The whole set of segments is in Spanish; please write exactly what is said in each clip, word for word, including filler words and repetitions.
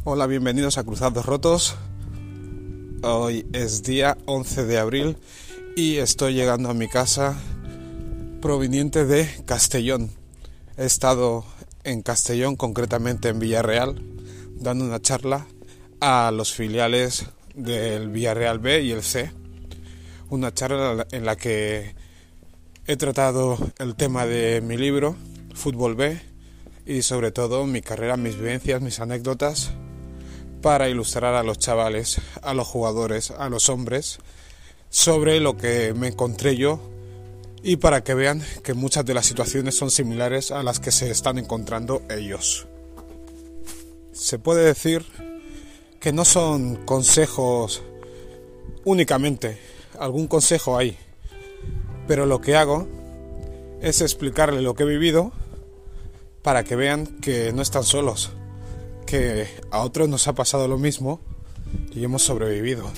Hola, bienvenidos a Cruzados Rotos. Hoy es día once de abril y estoy llegando a mi casa proveniente de Castellón. He estado en Castellón, concretamente en Villarreal, dando una charla a los filiales del Villarreal B y el C. Una charla en la que he tratado el tema de mi libro, Fútbol B, y sobre todo mi carrera, mis vivencias, mis anécdotas, para ilustrar a los chavales, a los jugadores, a los hombres, sobre lo que me encontré yo y para que vean que muchas de las situaciones son similares a las que se están encontrando ellos. Se puede decir que no son consejos únicamente, algún consejo hay, pero lo que hago es explicarle lo que he vivido para que vean que no están solos, que a otros nos ha pasado lo mismo y hemos sobrevivido.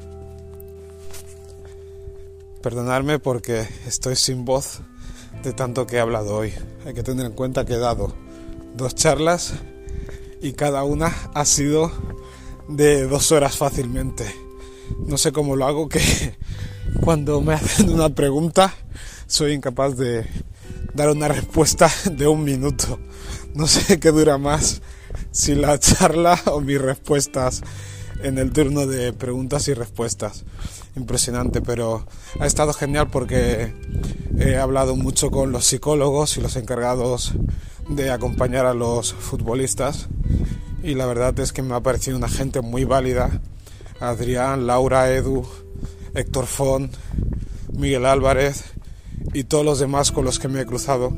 Perdonadme porque estoy sin voz de tanto que he hablado hoy. Hay que tener en cuenta que he dado dos charlas y cada una ha sido de dos horas fácilmente. No sé cómo lo hago, que cuando me hacen una pregunta soy incapaz de dar una respuesta de un minuto. No sé qué dura más, si la charla o mis respuestas en el turno de preguntas y respuestas. Impresionante, pero ha estado genial porque he hablado mucho con los psicólogos y los encargados de acompañar a los futbolistas y la verdad es que me ha parecido una gente muy válida. Adrián, Laura, Edu, Héctor Font, Miguel Álvarez y todos los demás con los que me he cruzado.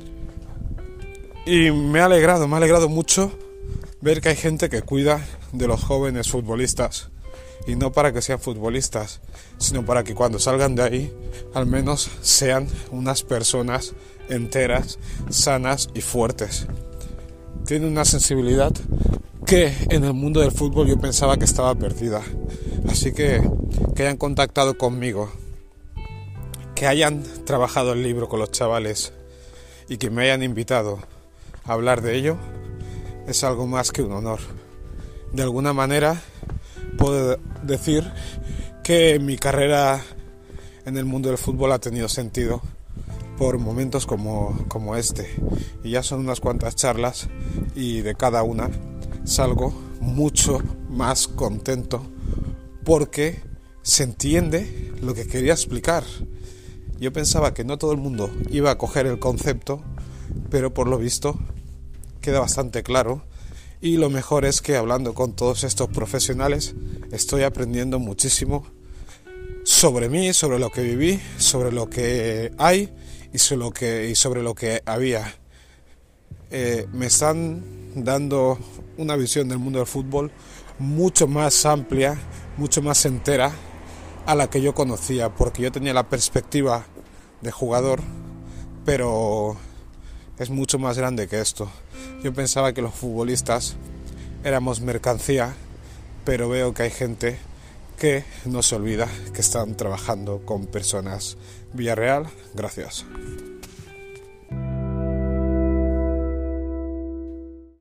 Y me ha alegrado, me ha alegrado mucho ver que hay gente que cuida de los jóvenes futbolistas, y no para que sean futbolistas, sino para que cuando salgan de ahí al menos sean unas personas enteras, sanas y fuertes. Tienen una sensibilidad que en el mundo del fútbol yo pensaba que estaba perdida. Así que que hayan contactado conmigo, que hayan trabajado el libro con los chavales y que me hayan invitado a hablar de ello, es algo más que un honor. De alguna manera puedo decir que mi carrera en el mundo del fútbol ha tenido sentido por momentos como, como este. Y ya son unas cuantas charlas y de cada una salgo mucho más contento porque se entiende lo que quería explicar. Yo pensaba que no todo el mundo iba a coger el concepto, pero por lo visto queda bastante claro, y lo mejor es que hablando con todos estos profesionales estoy aprendiendo muchísimo sobre mí, sobre lo que viví, sobre lo que hay y sobre lo que, y sobre lo que había. Eh, me están dando una visión del mundo del fútbol mucho más amplia, mucho más entera a la que yo conocía, porque yo tenía la perspectiva de jugador, pero es mucho más grande que esto. Yo pensaba que los futbolistas éramos mercancía, pero veo que hay gente que no se olvida que están trabajando con personas. Villarreal, gracias.